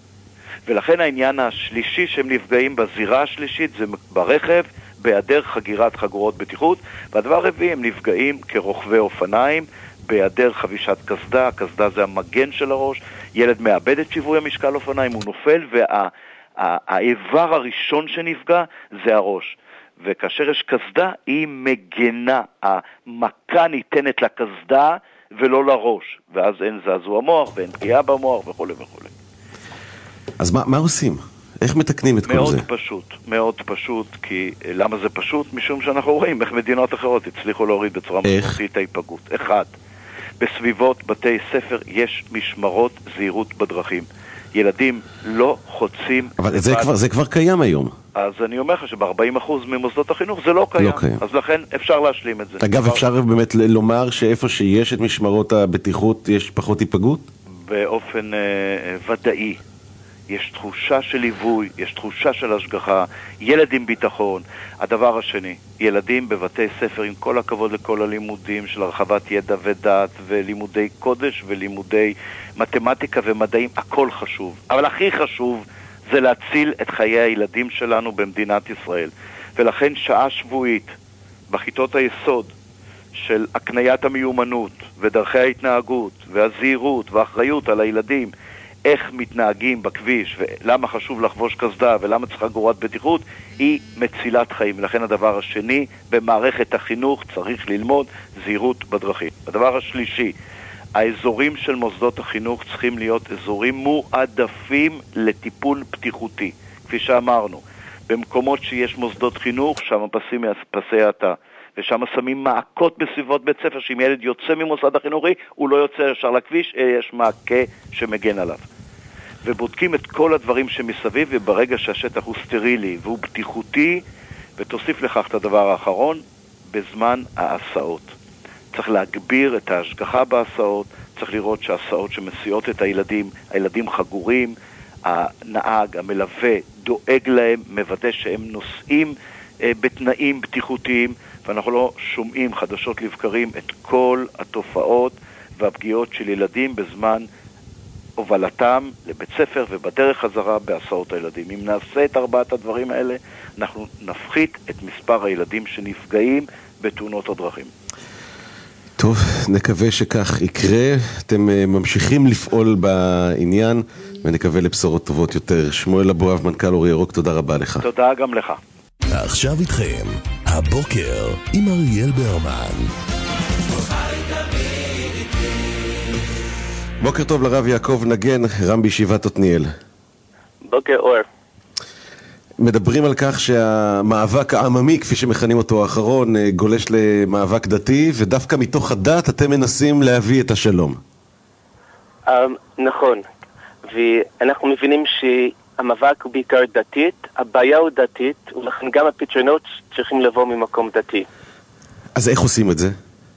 ולכן העניין השלישי שהם נפגעים בזירה השלישית זה ברכב, בהיעדר חגירת חגורות בטיחות, והדבר הרביעי הם נפגעים כרוכבי אופניים, בהיעדר חבישת קסדה, הקסדה זה המגן של הראש, ילד מאבד את שיווי המשקל אופניים, הוא נופל, והאיבר הראשון שנפגע זה הראש. וכאשר יש קסדה, היא מגנה, המכה ניתנת לקסדה ולא לראש, ואז אין זעזוע מוח ואין פגיעה במוח וכו' וכו'. אז מה עושים? איך מתקנים את כל זה? מאוד פשוט, מאוד פשוט, כי למה זה פשוט? משום שאנחנו רואים איך מדינות אחרות הצליחו להוריד בצורה משמעותית את ההיפגעות. אחד, בסביבות בתי ספר יש משמרות זהירות בדרכים. ילדים לא חוצים... אבל זה כבר קיים היום. אז אני אומר לך שב-40% ממוסדות החינוך זה לא קיים. אז לכן אפשר להשלים את זה. אגב, אפשר באמת לומר שאיפה שיש את משמרות הבטיחות יש פחות היפגעות? באופן ודאי. יש תחושה של ליווי, יש תחושה של השגחה, ילד עם ביטחון. הדבר השני, ילדים בבתי ספר, עם כל הכבוד לכל הלימודים של הרחבת ידע ודת ולימודי קודש ולימודי מתמטיקה ומדעים, הכל חשוב. אבל הכי חשוב זה להציל את חיי הילדים שלנו במדינת ישראל. ולכן שעה שבועית בכיתות היסוד של הקניית המיומנות ודרכי ההתנהגות והזהירות והאחריות על הילדים, איך מתנהגים בכביש ולמה חשוב לחבוש קסדה ולמה צריך חגורת בטיחות, היא מצילת חיים. לכן הדבר השני, במערכת החינוך צריך ללמוד זהירות בדרכים. הדבר השלישי, האזורים של מוסדות החינוך צריכים להיות אזורים מועדפים לטיפול בטיחותי. כפי שאמרנו, במקומות שיש מוסדות חינוך, שם פסי האטה. ושם שמים מעקות בסביבות בית ספר, שאם ילד יוצא ממוסד החינוכי, הוא לא יוצא ישר לכביש, יש מעקה שמגן עליו. ובודקים את כל הדברים שמסביב, וברגע שהשטח הוא סטרילי והוא בטיחותי, ותוסיף לכך את הדבר האחרון, בזמן ההסעות. צריך להגביר את ההשגחה בהסעות, צריך לראות שההסעות שמסיעות את הילדים חגורים, הנהג, המלווה, דואג להם, מוודא שהם נוסעים בתנאים בטיחותיים, ואנחנו לא שומעים חדשות לבקרים את כל התופעות והפגיעות של ילדים בזמן הובלתם לבית ספר ובדרך חזרה בהסעות הילדים. אם נעשה את ארבעת הדברים האלה, אנחנו נפחית את מספר הילדים שנפגעים בתאונות הדרכים. טוב, נקווה שכך יקרה. אתם ממשיכים לפעול בעניין, ונקווה לבשורות טובות יותר. שמואל אבואב, מנכ"ל אור ירוק, תודה רבה לך. תודה גם לך. עכשיו איתכם, הבוקר עם אריאל ברמן. בוקר טוב לרב יעקב נגן, רם בישיבת עתניאל. בוקר אור. מדברים על כך שהמאבק העממי, כפי שמכנים אותו האחרון, גולש למאבק דתי, ודווקא מתוך הדת אתם מנסים להביא את השלום. נכון, ואנחנו מבינים שהמאבק הוא בעיקר דתית, הבעיה הוא דתית, ולכן גם הפתרונות צריכים לבוא ממקום דתי. אז איך עושים את זה?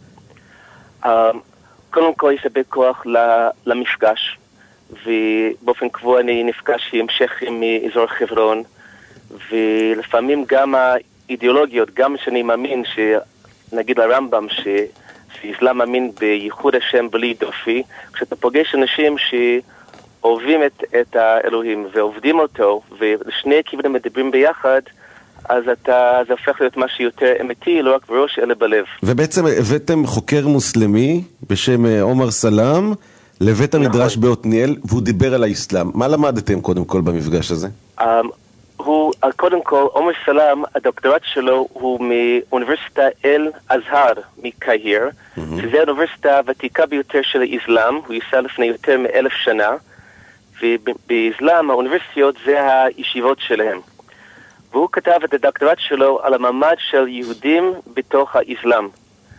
קודם כל יש הרבה כוח למפגש, ובאופן קבוע אני נפגש המשך עם אזור חברון, ולפעמים גם האידיאולוגיות, גם שאני מאמין שנגיד לרמב"ם שאסלאם מאמין בייחוד השם בלי דופי, כשאתה פוגש אנשים שאוהבים את האלוהים ועובדים אותו, ושני כיוונים מדברים ביחד, אז זה הופך להיות משהו יותר אמיתי, לא רק בראש אלא בלב. ובעצם הבאתם חוקר מוסלמי בשם עומר סלאם לבית המדרש בעתניאל, והוא דיבר על האסלאם. מה למדתם קודם כל במפגש הזה? קודם כל, עומר סלאם, הדוקטורט שלו הוא מאוניברסיטה אל-אזהר מקהיר, שזה האוניברסיטה הוותיקה ביותר של האסלאם, הוא יסד לפני יותר מ1,000 שנה, ובאסלאם האוניברסיטיות זה הישיבות שלהם. והוא כתב את הדוקטורט שלו על המעמד של יהודים בתוך האסלאם.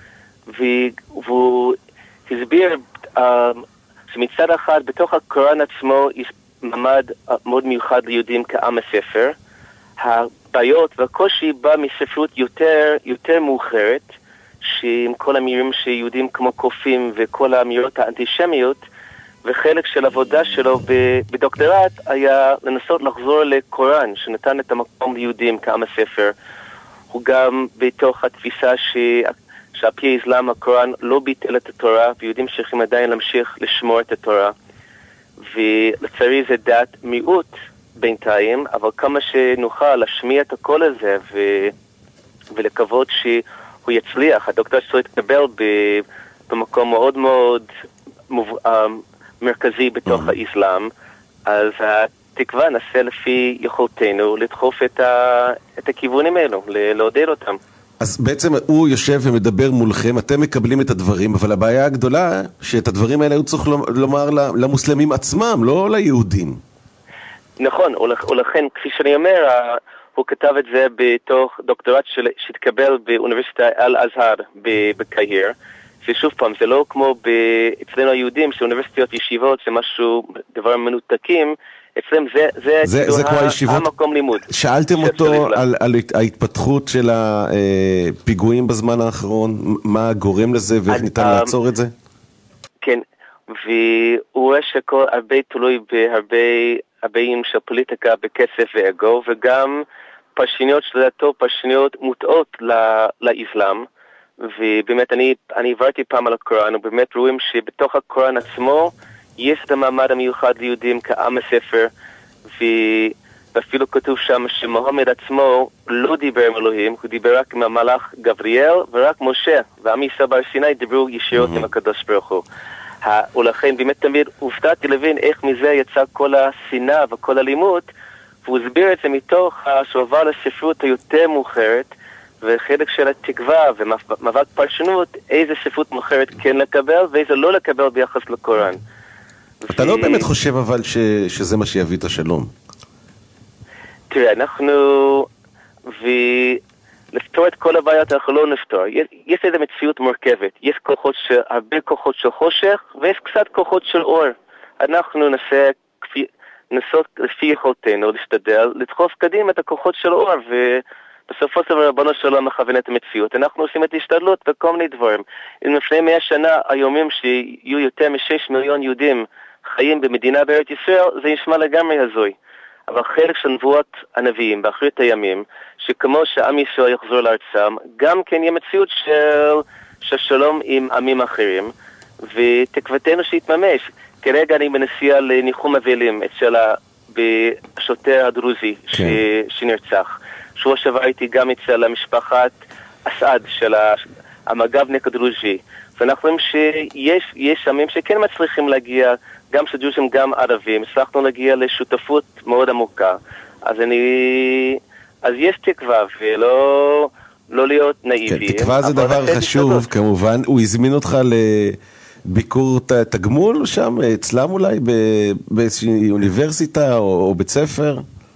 והוא הסביר שמצד אחד בתוך הקוראן עצמו יש מעמד מאוד מיוחד ליהודים כעם הספר. הבעיות והקושי בא מספרות יותר מאוחרת, שעם כל האמירים שיהודים כמו קופים וכל האמירות האנטישמיות, וחלק של עבודה שלו בדוקטורט היה לנסות לחזור לקוראן, שנתן את המקום ליהודים כעם הספר. הוא גם בתוך התפיסה שעל פי האסלאם הקוראן לא ביטל את התורה, ויהודים צריכים עדיין להמשיך לשמור את התורה. ולצערי זה דעת מיעוט בינתיים, אבל כמה שנוכל להשמיע את הקול הזה ולקוות שהוא יצליח. הדוקטורט שלו התקבל במקום מאוד מאוד מרכזי בתוך האסלאם, אז התקווה נעשה לפי יכולתנו לדחוף את הכיוונים האלו, לעודד אותם. אז בעצם הוא יושב ומדבר מולכם, אתם מקבלים את הדברים, אבל הבעיה הגדולה שאת הדברים האלה הוא צריך לומר למוסלמים עצמם, לא ליהודים. נכון, ולכן, כפי שאני אומר, הוא כתב את זה בתוך דוקטורט שהתקבל באוניברסיטה אל-אזהר בקהיר, ושוב פעם, זה לא כמו אצלנו היהודים, שאוניברסיטאות ישיבות זה משהו, דבר מנותקים, אצלם זה כמו הישיבות. המקום לימוד. שאלתם אותו על ההתפתחות של הפיגועים בזמן האחרון, מה גורם לזה ואיך ניתן לעצור את זה? כן, והוא רואה שהכל הרבה תלוי בהרבה של פוליטיקה בכסף ואגו, וגם פרשניות שלדעתו, פרשניות מוטעות לאסלאם, ובאמת אני עברתי פעם על הקוראן, ובאמת רואים שבתוך הקוראן עצמו יש את המעמד המיוחד ליהודים כעם הספר, ואפילו כתוב שם שמוחמד עצמו לא דיבר עם אלוהים, הוא דיבר רק עם המלאך גבריאל ורק משה, ועם ישראל בהר סיני דיברו ישירות עם הקדוש ברוך הוא. ולכן באמת תמיד הופתעתי להבין איך מזה יצא כל השנאה וכל הלימוד, והוא הסביר את זה מתוך השובע לספרות היותר מאוחרת, וחלק של התקווה ומאבק פרשנות, איזה ספרות מאוחרת כן לקבל ואיזה לא לקבל ביחס לקוראן. אתה לא באמת חושב אבל שזה מה שיביא את השלום? תראה, לפתור את כל הבעיות אנחנו לא נפתור. יש איזו מציאות מורכבת. יש הרבה כוחות של חושך, ויש קצת כוחות של אור. אנחנו נסות לפי יכולתנו להשתדל, לדחוף קדימה את הכוחות של אור, ובסופו של דבר רבנו שלום מכוון את המציאות. אנחנו עושים את ההשתדלות וכל מיני דברים. אם לפני 100 שנה, היומים שיהיו יותר מ6 מיליון יהודים חיים במדינה בארץ ישראל, זה נשמע לגמרי הזוי. אבל חלק של נבואות הנביאים באחרית הימים, שכמו שעם ישראל יחזור לארצם, גם כן יהיה מציאות של שלום עם עמים אחרים, ותקוותנו שיתממש. כרגע אני מנסיע לניחום אבלים בשוטר הדרוזי שנרצח. שבוע שעבר הייתי גם אצל המשפחת אסעד של המג"בניק הדרוזי. ואנחנו רואים שיש עמים שכן מצליחים להגיע, גם סדוסים, גם ערבים, הצלחנו להגיע לשותפות מאוד עמוקה. אז יש תקווה, ולא להיות נאיבי. כן, תקווה זה דבר חשוב, כמובן. הוא הזמין אותך לביקור תגמול שם, אצלם אולי, באיזושהי אוניברסיטה או בית ספר?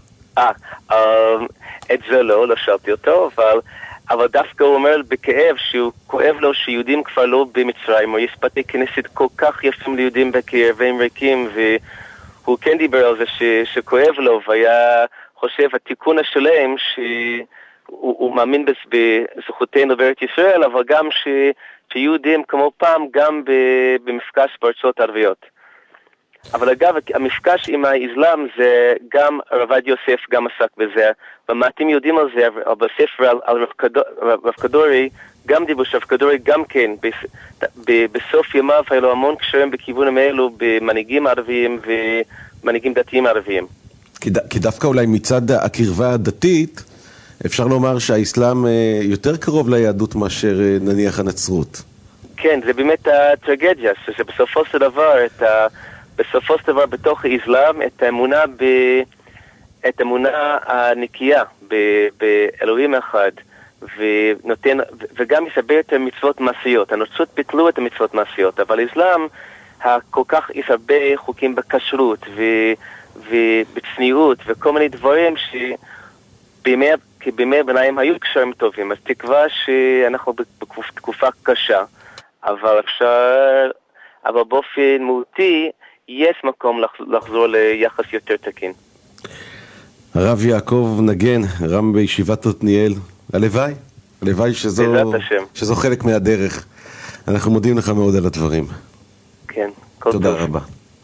את זה לא שאלתי אותו, אבל דווקא הוא אומר בכאב שהוא כואב לו שיהודים כבר לא במצרים, או יש בתי כנסת כל כך יפים ליהודים בקהיר והם ריקים, והוא כן דיבר על זה שכואב לו, והיה חושב התיקון השלם שהוא מאמין בזכותנו בארץ ישראל, אבל גם שיהודים כמו פעם גם במפגש בארצות ערביות. אבל אגב, המפגש עם האסלאם זה גם רב יוסף גם עסק בזה, ומעטים יודעים על זה, אבל בספר על רב כדורי, גם דיבור שרב כדורי גם כן, בסוף ימיו היה לו המון קשרים בכיוונים האלו, במנהיגים ערביים ומנהיגים דתיים ערביים. כי דווקא אולי מצד הקרבה הדתית, אפשר לומר שהאסלאם יותר קרוב ליהדות מאשר נניח הנצרות. כן, זה באמת הטרגדיה, שבסופו של דבר בתוך האסלאם את האמונה הנקייה באלוהים אחד, וגם מסבר את המצוות מעשיות. הנוצרות פיתלו את המצוות מעשיות, אבל האסלאם כל כך יש הרבה חוקים בכשרות ובצניעות וכל מיני דברים שבימי ביניים היו קשרים טובים. אז תקווה שאנחנו בתקופה קשה, אבל באופן מהותי יש מקום לחזור ליחס יותר תקין. הרב יעקב נגן, רם בישיבת עתניאל, הלוואי שזו חלק מהדרך. אנחנו מודים לך מאוד על הדברים. כן, תודה רבה.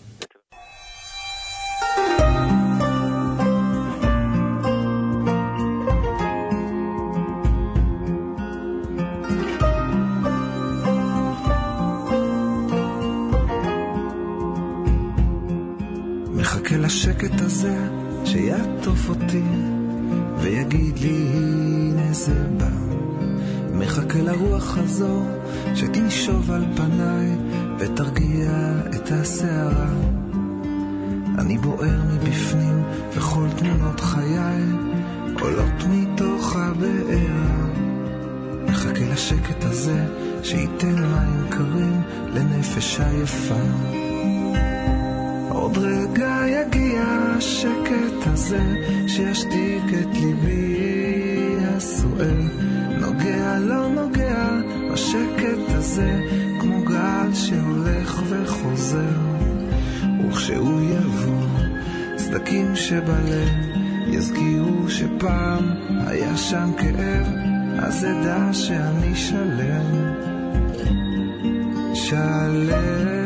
מחכה לשקט הזה שיעטוף אותי ויגיד לי הנה זה בא. מחכה לרוח הזו שתנשוב על פניי ותרגיע את השערה. אני בוער מבפנים וכל תמונות חיי עולות מתוך הבארה. מחכה לשקט הזה שייתן מים קרים לנפש היפה. עוד רגע יגיע השקט הזה שישתיק את ליבי הסוער, נוגע לא נוגע בשקט הזה כמו גל שהולך וחוזר, וכשהוא יבוא סדקים שבלב יזכירו שפעם היה שם כאב, אז אדע שאני שלם שלם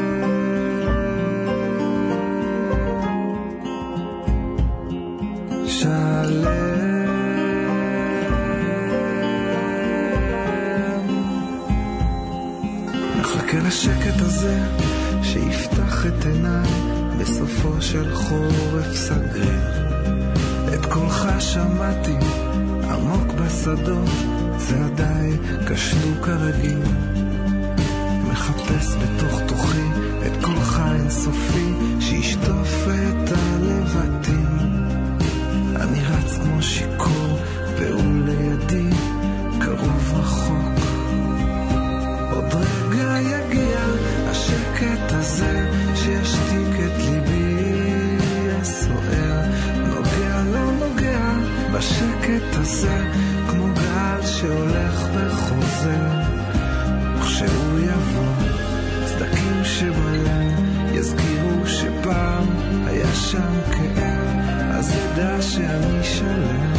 מחכה לשקט הזה שיפתח את עיניי בסופו של חורף סגריר, את קולך שמעתי עמוק בשדות, צעדיי כשלו כרגיל, מחפש בתוך תוכי את קולך אינסופי שישטוף את הלבטים, אני רץ כמו שיקור והוא לידי קרוב רחוק, עוד רגע יגיע השקט הזה שישתיק את ליבי הסוער, נוגע לא נוגע בשקט הזה כמו גל שהולך וחוזר, וכשהוא יבוא סדקים שבלב יזכירו שפעם היה שם כאב, אז ידע שאני שלם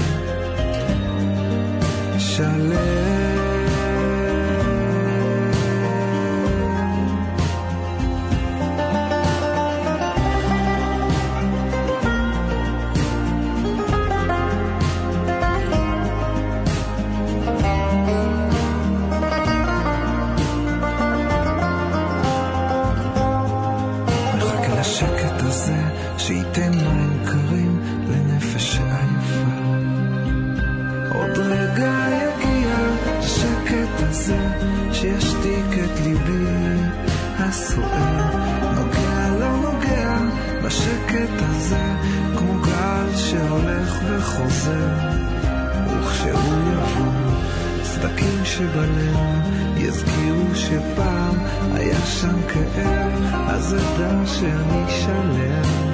שלם שייתן מים קרים לנפש עייפה, עוד רגע יגיע השקט הזה שישתיק את ליבי הסוער, נוגע לא נוגע בשקט הזה כמו גל שהולך וחוזר, וכשהוא יבוא סדקים שבלב יזכירו שפעם היה שם כאב, אז אדע שאני שלם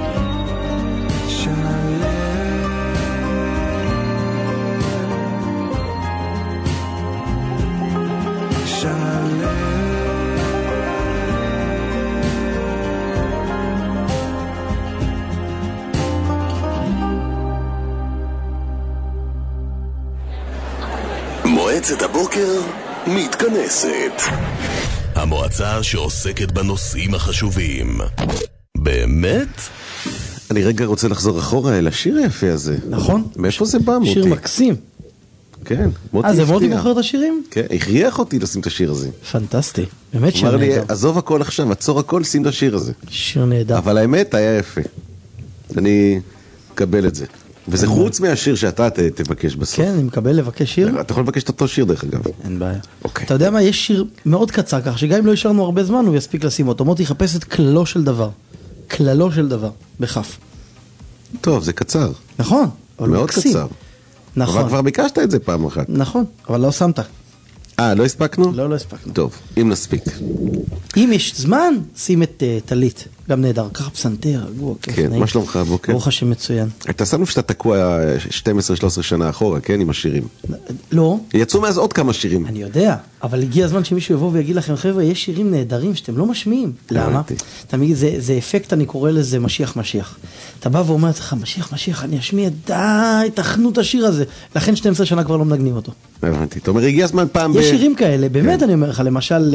מועצת הבוקר מתכנסת. המועצה שעוסקת בנושאים החשובים. באמת? אני רגע רוצה לחזור אחורה אל השיר היפה הזה. נכון. מאיפה זה בא, מוטי? שיר מקסים. כן, מוטי זה מוטי בוחר את השירים? כן, הכריח אותי לשים את השיר הזה. פנטסטי, באמת שיר נהדר. אמר לי, נהדר. עזוב הכל עכשיו, עצור הכל, שים את השיר הזה. שיר נהדר. אבל האמת היה יפה. אני מקבל את זה. וזה חוץ מהשיר שאתה תבקש בסוף. כן, אני מקבל לבקש שיר. אתה יכול לבקש את אותו שיר דרך אגב. אין בעיה. אוקיי. אתה יודע מה, יש שיר מאוד קצר כך, שגם אם לא ישרנו הרבה זמן, הוא יספיק לשים אותו. מוטי יחפש את כללו של דבר. כללו של דבר, בכף. טוב, זה קצר. נכון, אבל מאוד מקסים. קצר. נכון. אבל כבר ביקשת את זה פעם אחת. נכון, אבל לא שמת. לא הספקנו? לא הספקנו. טוב, אם נספיק. אם יש זמן, שים את תלית. גם נהדר, ככה פסנתר, רגוע, כיף, כן, נעים. מה שלומך הבוקר? ברוך השם מצוין. אתה שם שאתה תקוע 12-13 שנה אחורה, כן, עם השירים. לא. יצאו מאז עוד כמה שירים. אני יודע, אבל הגיע הזמן שמישהו יבוא ויגיד לכם, חבר'ה, יש שירים נהדרים שאתם לא משמיעים. למה? תמיד זה אפקט, אני קורא לזה משיח. אתה בא ואומר לך, משיח, אני אשמיע, די, תחנו את השיר הזה. לכן 12 שנה כבר לא מנגנים אותו. הבנתי. אתה אומר, הגיע הזמן פעם יש שירים כאלה, באמת אני אומר לך, למשל,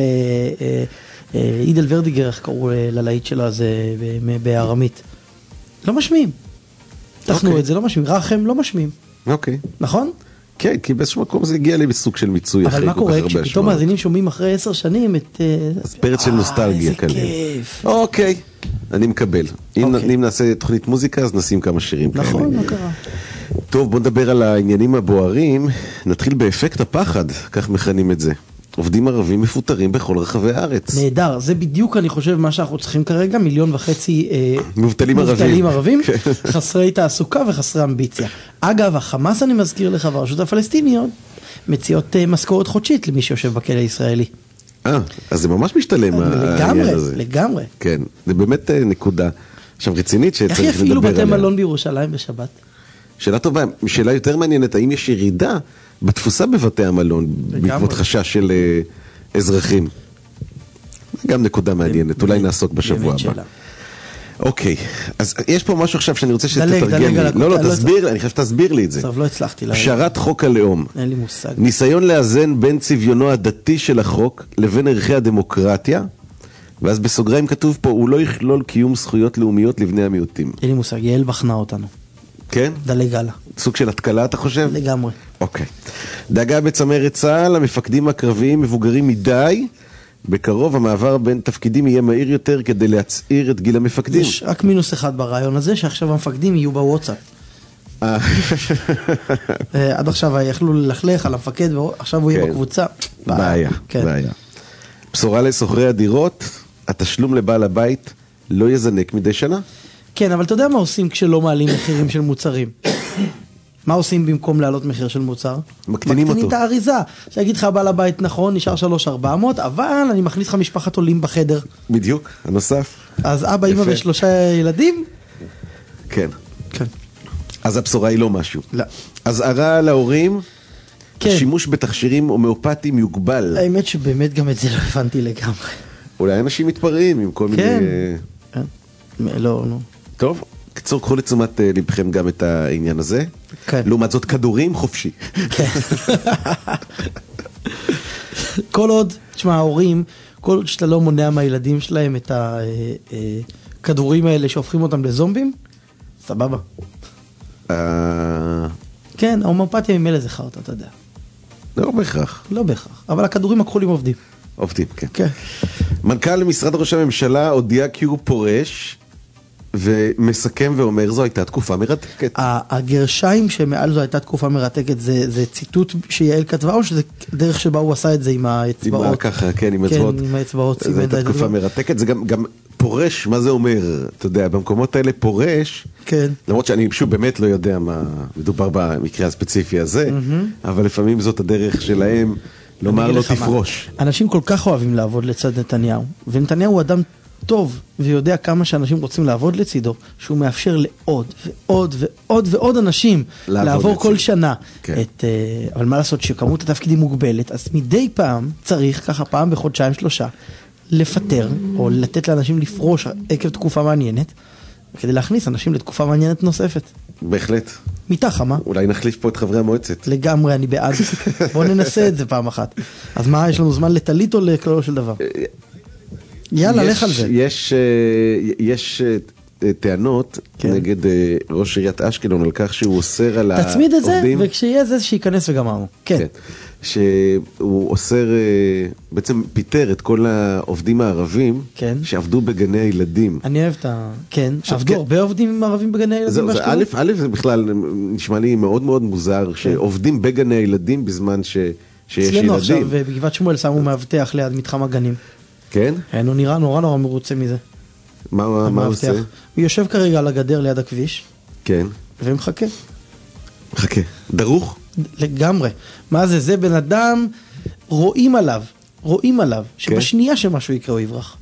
אידל ורדיגר, איך קראו ללהיט שלה, זה בארמית. לא משמיעים. תחנו את זה, לא משמיעים. רחם לא משמיעים. אוקיי. נכון? כן, כי באיזשהו מקום זה הגיע לי בסוג של מיצוי. אבל מה קורה כשפתאום מאזינים שומעים אחרי 10 שנים את... אז פרץ של נוסטלגיה כאלה. איזה כיף. אוקיי, אני מקבל. אם נעשה תוכנית מוזיקה, אז נשים כמה שירים כאלה. נכון, מה קרה? טוב, בוא נדבר על העניינים הבוערים. נתחיל באפקט הפחד, כך מכנים את זה. עובדים ערבים מפוטרים בכל רחבי הארץ. נהדר, זה בדיוק אני חושב מה שאנחנו צריכים כרגע, 1.5 מיליון מובטלים ערבים, חסרי תעסוקה וחסרי אמביציה. אגב, החמאס אני מזכיר לך, והרשות הפלסטיניות מציעות משכורת חודשית למי שיושב בכלא הישראלי. אז זה ממש משתלם העניין הזה. לגמרי. כן, זה באמת נקודה. עכשיו רצינית שצריך לדבר עליה. איך יפעילו בתי מלון בירושלים בשבת? שאלה טובה, שאלה יותר מעניינת, האם יש ירידה בתפוסה בבתי המלון בעקבות חשש של אזרחים? גם נקודה מעניינת, אולי נעסוק בשבוע הבא. אוקיי, אז יש פה משהו עכשיו שאני רוצה שתתרגם לי. לא, תסביר, אני חושב שתסביר לי את זה. טוב, לא הצלחתי. פשרת חוק הלאום. אין לי מושג. ניסיון לאזן בין צביונו הדתי של החוק לבין ערכי הדמוקרטיה, ואז בסוגריים כתוב פה, הוא לא יכלול קיום זכויות לאומיות לבני המיעוטים. אין לי מושג, יעל בחנה אותנו. כן? דלג הלאה. סוג של התקלה, אתה חושב? לגמרי. אוקיי. דאגה בצמרת צה"ל, המפקדים הקרביים מבוגרים מדי, בקרוב המעבר בין תפקידים יהיה מהיר יותר כדי להצעיר את גיל המפקדים. יש רק מינוס אחד ברעיון הזה, שעכשיו המפקדים יהיו בוואטסאפ. עד עכשיו יכלו ללכלך על המפקד, ועכשיו הוא יהיה בקבוצה. בעיה, בעיה. בשורה לסוחרי הדירות, התשלום לבעל הבית לא יזנק מדי שנה. כן, אבל אתה יודע מה עושים כשלא מעלים מחירים של מוצרים? מה עושים במקום להעלות מחיר של מוצר? מקטינים אותו. מקטינים את האריזה. שיגיד לך בעל הבית נכון, נשאר 3,400, אבל אני מכניס לך משפחת עולים בחדר. בדיוק, הנוסף. אז אבא, אמא ושלושה ילדים? כן. כן. אז הבשורה היא לא משהו. לא. אז הרע להורים, כן. השימוש בתכשירים הומאופטיים יוגבל. האמת שבאמת גם את זה לא הבנתי לגמרי. אולי אנשים מתפרעים עם כל מיני... כן. לא. טוב. קצור, קחו לתשומת לבכם גם את העניין הזה. כן. לעומת זאת, כדורים חופשי. כן. כל עוד, תשמע, ההורים, כל עוד שאתה לא מונע מהילדים שלהם את הכדורים האלה שהופכים אותם לזומבים, סבבה. כן, ההומאופתיה ממילא זה חרטא, אתה יודע. לא בהכרח. לא בהכרח, אבל הכדורים הכחולים עובדים. עובדים, כן. כן. מנכ"ל משרד ראש הממשלה הודיע כי הוא פורש, ומסכם ואומר, זו הייתה תקופה מרתקת. הגרשיים שמעל זו הייתה תקופה מרתקת, זה ציטוט שיעל כתבה, או שזה דרך שבה הוא עשה את זה עם האצבעות? ככה, כן, עם האצבעות. כן, עם האצבעות. זו הייתה תקופה מרתקת, זה גם פורש, מה זה אומר? אתה יודע, במקומות האלה פורש, כן. למרות שאני פשוט באמת לא יודע מה מדובר במקרה הספציפי הזה, אבל לפעמים זאת הדרך שלהם לומר לו תפרוש. אנשים כל כך אוהבים לעבוד לצד נתניהו, ונתניהו הוא אדם טוב, ויודע כמה שאנשים רוצים לעבוד לצידו, שהוא מאפשר לעוד ועוד ועוד ועוד אנשים לעבור כל שנה. אבל מה לעשות שכמות התפקידים מוגבלת, אז מדי פעם צריך, ככה פעם בחודשיים 3, לפטר, או לתת לאנשים לפרוש עקב תקופה מעניינת, כדי להכניס אנשים לתקופה מעניינת נוספת. בהחלט. מיטה חמה. אולי נחליף פה את חברי המועצת. לגמרי, אני בעד. בוא ננסה את זה פעם אחת. אז מה, יש לנו זמן לטלית או לכללו של דבר? יאללה, לך על זה. יש טענות נגד ראש עיריית אשקלון על כך שהוא אוסר על העובדים... תצמיד את זה, וכשיהיה זה שייכנס וגמרנו. כן. שהוא אוסר, בעצם פיטר את כל העובדים הערבים שעבדו בגני הילדים. אני אוהב את כן, עבדו הרבה עובדים ערבים בגני הילדים באשקלון? א', זה בכלל נשמע לי מאוד מאוד מוזר, שעובדים בגני הילדים בזמן שיש ילדים. אצלנו עכשיו בגבעת שמואל שמו מאבטח ליד מתחם הגנים. כן? הוא נראה נורא מרוצה מזה. מה הוא עושה? הוא יושב כרגע על הגדר ליד הכביש. כן. ומחכה. מחכה. דרוך? לגמרי. מה זה? זה בן אדם, רואים עליו, שבשנייה שמשהו יקרה הוא יברח.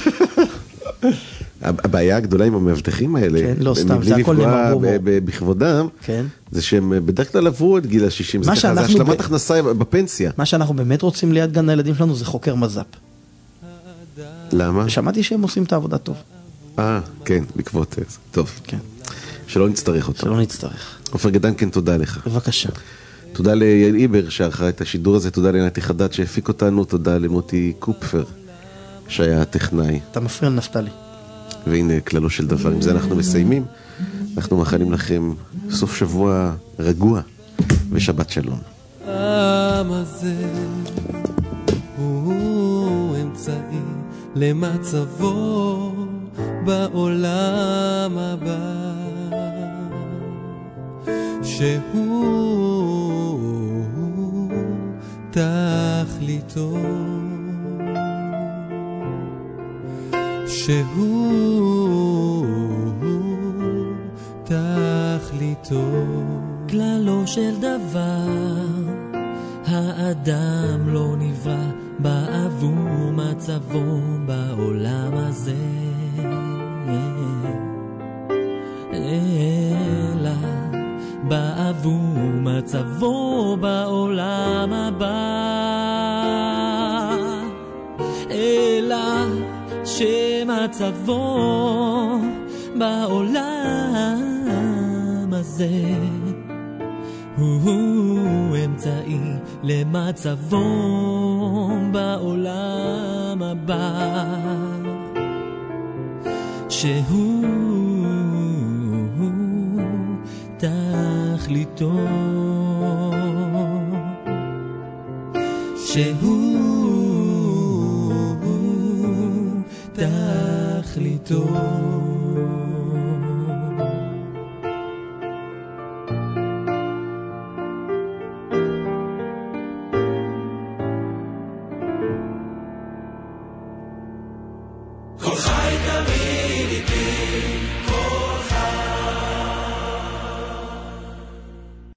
הבעיה הגדולה עם המאבטחים האלה, כן, לא סתם, זה הכל נאמר בו. בכבודם, זה שהם בדרך כלל עברו את גיל ה-60, זה השלמת הכנסה בפנסיה. מה שאנחנו באמת רוצים ליד גן הילדים שלנו זה חוקר מז"פ. למה? שמעתי שהם עושים את העבודה טוב. כן, בעקבות זה. טוב. כן. שלא נצטרך אותו. שלא נצטרך. עופר גדן, כן, תודה לך. בבקשה. תודה ליעל איבר שערכה את השידור הזה, תודה לנתי חדד שהפיק אותנו, תודה למוטי קופפר שהיה הטכנאי. אתה מפריע לנפתלי. והנה כללו של דבר, עם זה אנחנו מסיימים. אנחנו מאחלים לכם סוף שבוע רגוע ושבת שלום. העם הזה הוא אמצעי למצבו בעולם הבא, שהוא תכליתו, שהוא תכליתו. כללו של דבר, האדם לא נברא בעבור מצבו בעולם הזה. אלא בעבור מצבו בעולם הבא, אלא שמצבו בעולם הזה הוא אמצעי למצבו בעולם הבא, שהוא תכליתו, שהוא תכליתו.